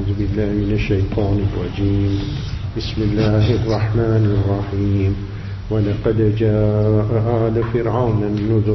أعوذ بالله من الشيطان الرجيم بسم الله الرحمن الرحيم وَلَقَدْ جَاءَ آلَ فِرْعَوْنَ النُّذُرُ.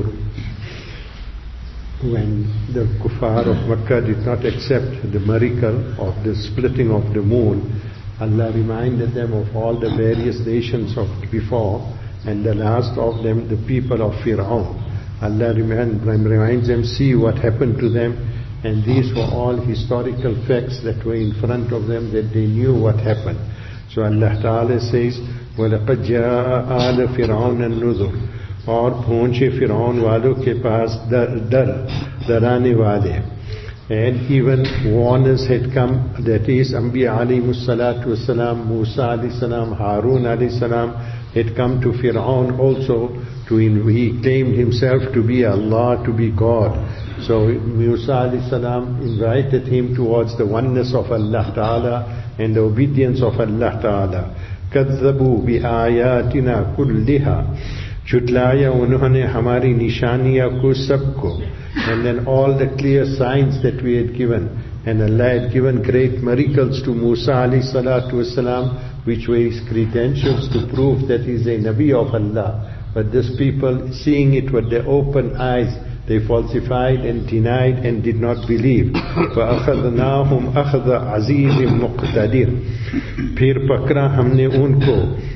When the kuffar of Makkah did not accept the miracle of the splitting of the moon, Allah reminded them of all the various nations of before, and the last of them, the people of Fir'aun. Allah reminds them, see what happened to them, and these were all historical facts that were in front of them, that they knew what happened. So Allah Ta'ala says, وَلَقَدْ جَاءَ آلَ فِرْعَوْنَ النُّذُرُ. और पहुंचे फिरौन वालों के पास डराने वाले. And even warners had come, that is Anbiya alayhimus salatu wassalam, Musa alayhi salam, Harun alayhi salam had come to Fir'aun also. He claimed himself to be Allah, to be God. So Musa alayhi salam invited him towards the oneness of Allah Ta'ala and the obedience of Allah Ta'ala. كَذَّبُوا بِآيَاتِنَا كُلِّهَا. Chutlaaya unhone hamari nishaniya ko sabko. And then all the clear signs that we had given. And Allah had given great miracles to Musa alayhi salatu wasalam, which were his credentials to prove that he is a Nabi of Allah. But these people, seeing it with their open eyes, they falsified and denied and did not believe. فَأَخَذْنَاهُمْ أَخَذَ عَزِيزٍ مُقْتَدِرٍ. Phir pakra humne unko.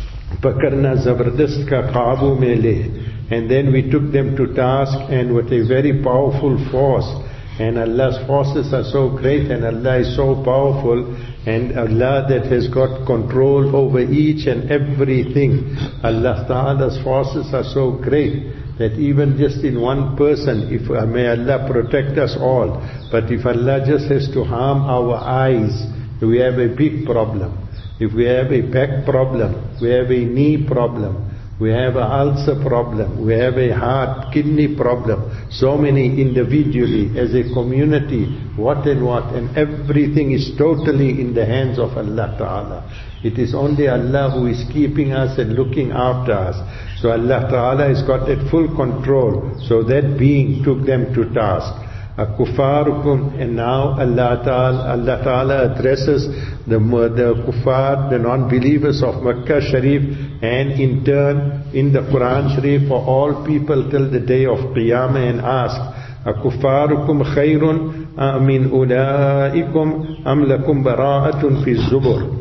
पकड़ना जबरदस्त का काबू में ले. And then we took them to task, and with a very powerful force. And Allah's forces are so great, and Allah is so powerful, and Allah that has got control over each and everything. Allah Ta'ala's forces are so great that even just in one person, if may Allah protect us all, but if Allah just has to harm our eyes, we have a big problem. If we have a back problem, we have a knee problem, we have an ulcer problem, we have a heart, kidney problem, so many individually, as a community, what, and everything is totally in the hands of Allah Ta'ala. It is only Allah who is keeping us and looking after us. So Allah Ta'ala has got that full control. So that being took them to task. Kufarukum, and now Allah Ta'ala addresses the kuffar, the non-believers of Makkah Sharif, and in turn in the Quran Sharif for all people till the day of Qiyamah, and ask, Kufarukum khayrun min ulaikum am lakum bara'atun fi zubur.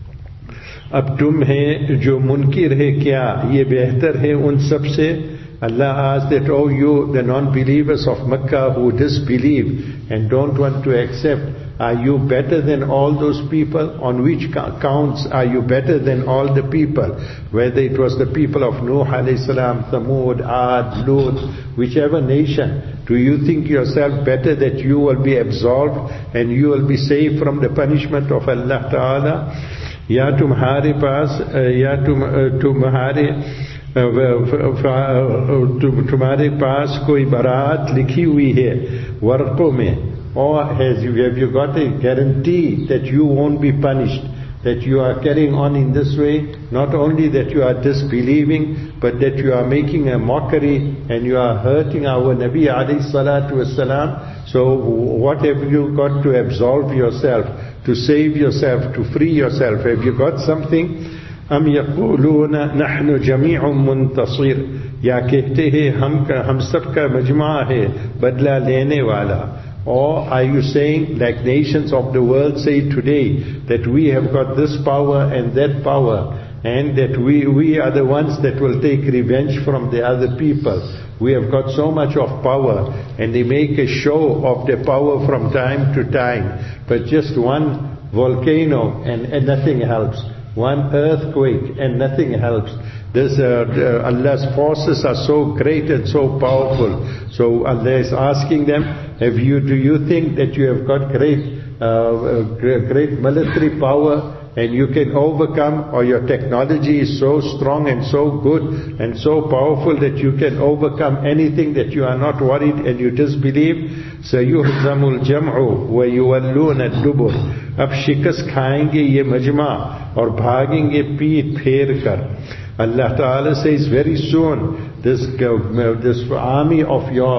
अब तुम है जो मुनकिर है क्या ये बेहतर है उन सब से. Allah asked that, oh you, the non-believers of Makkah who disbelieve and don't want to accept, are you better than all those people? On which counts are you better than all the people? Whether it was the people of Nuh alayhi salam, Thamud, Ad, Lut, whichever nation, do you think yourself better that you will be absolved and you will be saved from the punishment of Allah Ta'ala? या तुम्हारे पास तुम्हारे पास कोई बरात लिखी हुई है वर्कों में, or have you got a guarantee that you won't be punished, that you are carrying on in this way, not only that you are disbelieving, but that you are making a mockery and you are hurting our Nabi alayhi salatu wasalam. So what have you got to absolve yourself, to save yourself, to free yourself? Have you got something? أَمْ يَقُولُونَ نَحْنُ جَمِيعٌ مُنْتَصِرٌ. या कहते हैं हम सब का मजमा है बदला लेने वाला. Or are you saying, like nations of the world say today, that we have got this power and that power, and that we are the ones that will take revenge from the other people. We have got so much of power, and they make a show of their power from time to time. But just one volcano and nothing helps. One earthquake and nothing helps. Allah's forces are so great and so powerful. So Allah is asking them, do you think that you have got great military power and you can overcome, or your technology is so strong and so good and so powerful that you can overcome anything, that you are not worried and you disbelieve? سَيُهْزَمُ الْجَمْعُ وَيُوَلُّونَ الدُّبُرِ. अब शिकस्त खाएंगे ये मजमा और भागेंगे पीठ फेर कर. Allah Ta'ala says very soon, this army of yours,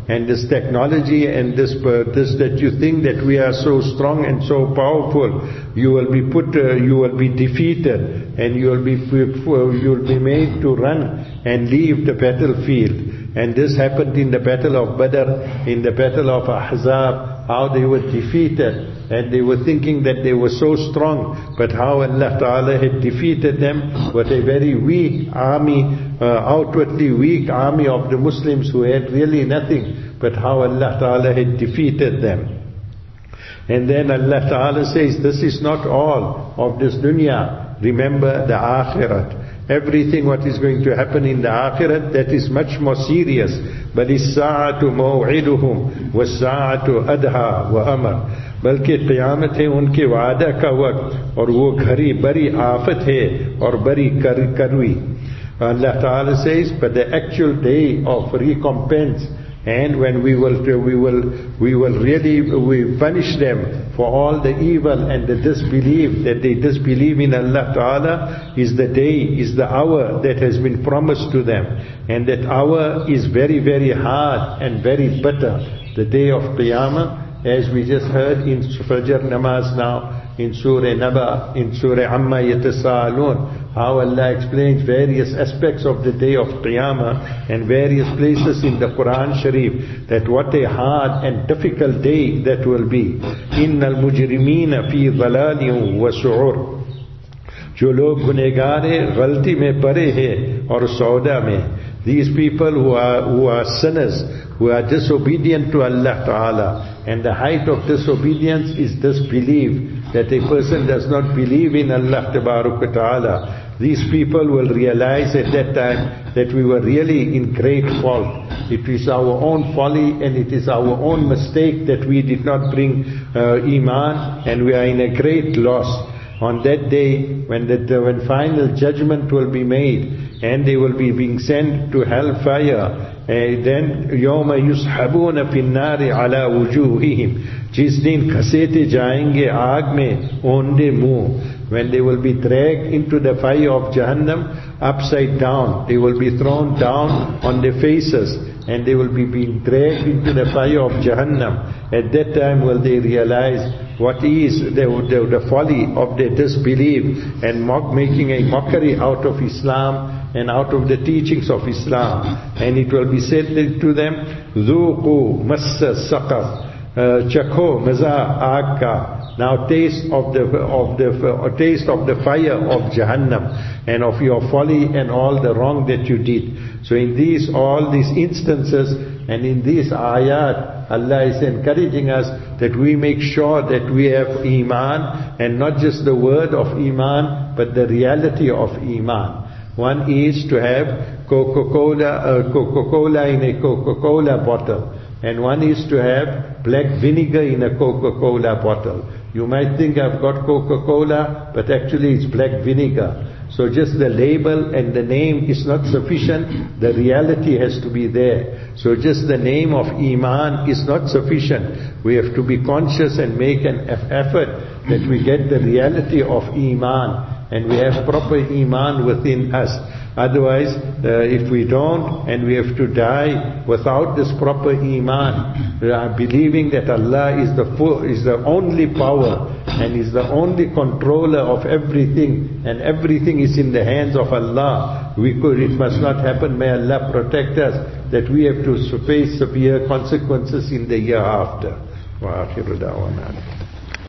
and this technology and this that you think that we are so strong and so powerful, you will be defeated, and you will be made to run and leave the battlefield. And this happened in the battle of Badr, in the battle of Ahzab, how they were defeated, and they were thinking that they were so strong, but how Allah Ta'ala had defeated them with a very weak army, outwardly weak army of the Muslims who had really nothing, but how Allah Ta'ala had defeated them. And then Allah Ta'ala says, this is not all of this dunya. Remember the akhirat. Everything what is going to happen in the akhirat, that is much more serious. بَلِ السَّاعَةُ مَوْعِدُهُمْ وَالسَّاعَةُ أَدْهَى وَأَمَرُ बल्कि क़यामत है उनके वादा का वक्त, और वो घड़ी बड़ी आफत है और बड़ी कड़वी. Allah Ta'ala says, but the actual day of recompense, and when we will really punish them for all the evil and the disbelief that they disbelieve in Allah Ta'ala, is the day, is the hour that has been promised to them. And that hour is very, very hard and very bitter. The day of Qiyamah, as we just heard in Fajr Namaz now, in Surah Naba, in Surah Amma Yatasa'alun, how Allah explains various aspects of the day of Qiyamah and various places in the Quran Sharif, that what a hard and difficult day that will be. Innal mujrimina fi dhalalin wa su'ur. जो लोग गुनहगार हैं, गलती में पड़े हैं और सौदा में. These people who are sinners, who are disobedient to Allah Ta'ala, and the height of disobedience is disbelief, that a person does not believe in Allah Ta'ala. These people will realize at that time that we were really in great fault. It is our own folly and it is our own mistake that we did not bring Iman, and we are in a great loss. On that day, when final judgment will be made, and they will be being sent to hellfire, then يَوْمَ يُسْحَبُونَ فِي النَّارِ عَلَى وُجُوهِهِمْ, जिस दिन घसीटे जाएंगे आग में ओंधे मुंह. When they will be dragged into the fire of Jahannam upside down, they will be thrown down on their faces, and they will be being dragged into the fire of Jahannam. At that time will they realize what is the folly of their disbelief and making a mockery out of Islam and out of the teachings of Islam. And it will be said to them, ذُوقُوا مَسَّ السَّقَرِ, chakho maza aag ka. Now taste of the fire of Jahannam, and of your folly and all the wrong that you did. So in all these instances and in these ayat, Allah is encouraging us that we make sure that we have Iman, and not just the word of Iman, but the reality of Iman. One is to have Coca-Cola in a Coca-Cola bottle, and one is to have black vinegar in a Coca-Cola bottle. You might think I've got Coca-Cola, but actually it's black vinegar. So just the label and the name is not sufficient. The reality has to be there. So just the name of Iman is not sufficient. We have to be conscious and make an effort that we get the reality of Iman, and we have proper Iman within us. Otherwise, if we don't, and we have to die without this proper Iman, believing that Allah is the only power and is the only controller of everything, and everything is in the hands of Allah, it must not happen, may Allah protect us, that we have to face severe consequences in the year after. Wa akhiru da'wana.